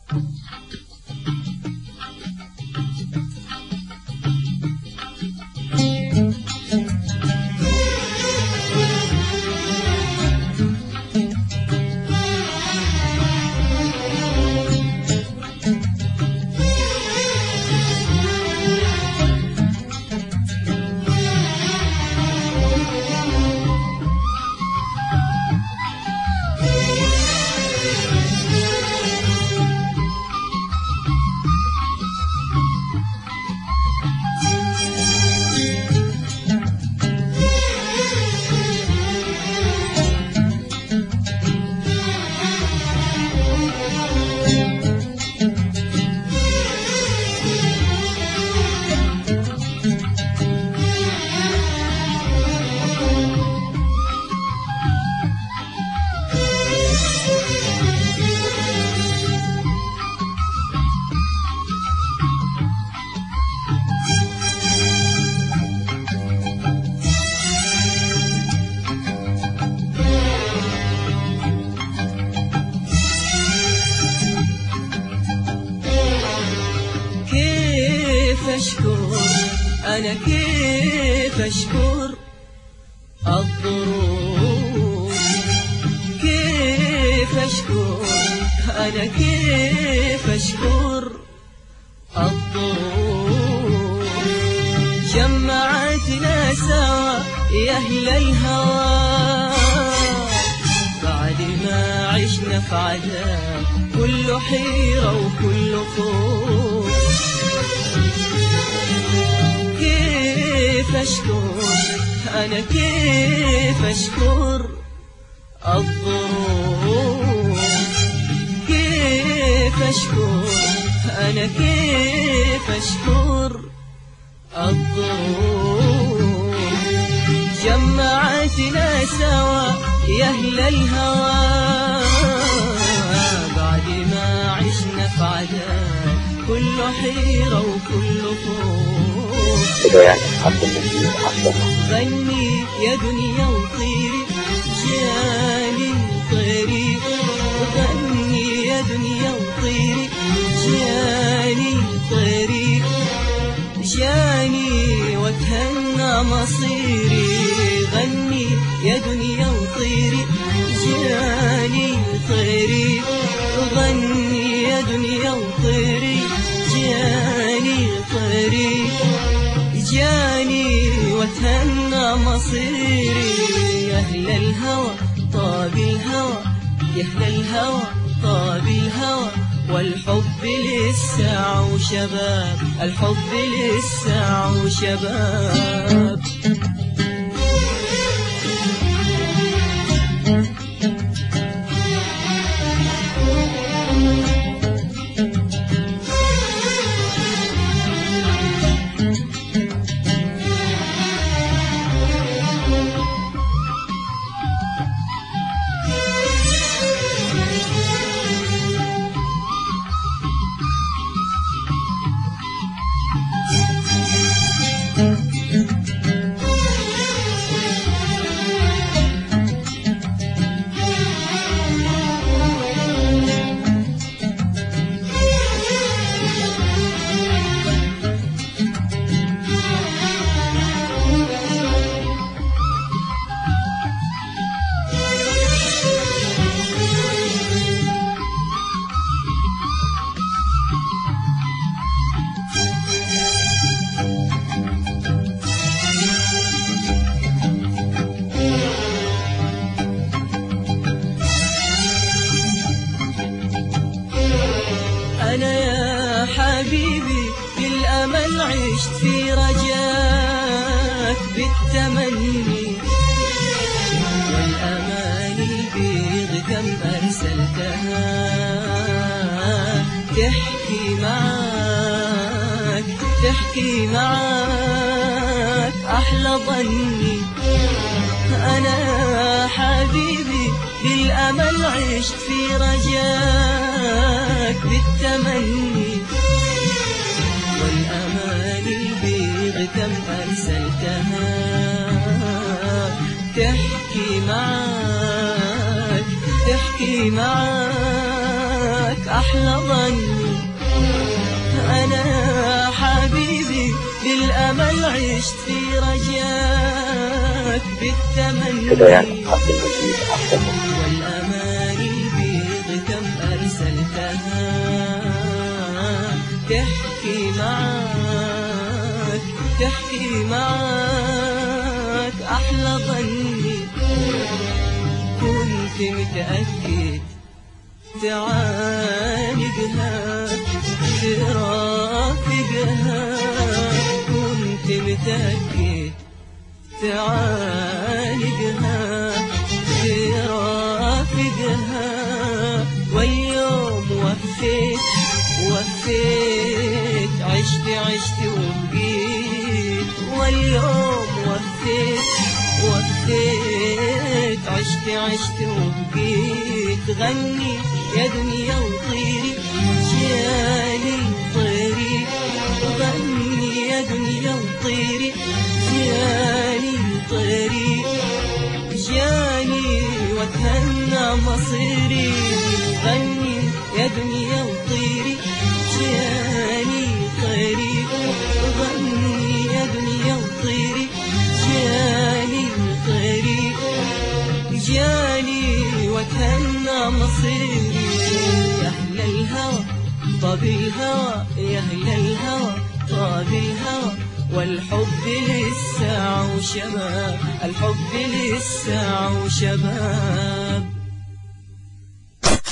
أنا كيف أشكر الظروف، كيف أشكر، أنا كيف أشكر الظروف. جمعتنا سوا يا أهل الهوى، بعد ما عشنا في عذاب كل حيرة وكل خوف. كيف أشكر، أنا كيف أشكر الظروف، كيف أشكر، أنا كيف أشكر الظروف. جمعتنا سوا يا أهل الهوى، بعد ما عشنا في عذاب كل حيرة وكل خوف. غني يا دنيا وطيري جاني طيري، غني يا دنيا وطيري جاني طيري، جاني واتهنى مصيري. غني يا دنيا وطيري جاني طيري، غني يا دنيا وطيري جاني طيري، جاني واتهنى مصيري. يا أهل الهوى طاب الهوى، يا أهل الهوى طاب الهوى، والحب لسه وشباب، الحب لسه وشباب. أنا يا حبيبي بالأمل عشت في رجاك بالتمني، والأمان البيض كم أرسلتها تحكي معاك، تحكي معاك أحلى ظني. أنا يا حبيبي بالأمل عشت في رجاك بالتمني، والأمان البيض كم أرسلتها تحكي معاك، تحكي معاك أحلى ظني. أنا حبيبي بالأمل عشت في رجاك بالتمني، والأمان البيض كم أرسلتها تحكي معاك أحلى ظني. كنت متأكد تعالجها ترافقها، كنت متأكد تعالجها ترافقها، واليوم وفيت عشت وبقيت، واليوم وفيت عشت وبقيت. غني يا دنيا وطيري جاني طريق، غني يا دنيا وطيري جاني طريق، جاني واتهنى مصيري. غني يا دنيا وطيري جاني طريق، غني يا دنيا وطيري جاني طريق، جاني واتهنى مصيري. يا أهل الهوى طاب الهوى، يا أهل الهوى طاب الهوى، والحب لسه وشباب، الحب لسه وشباب.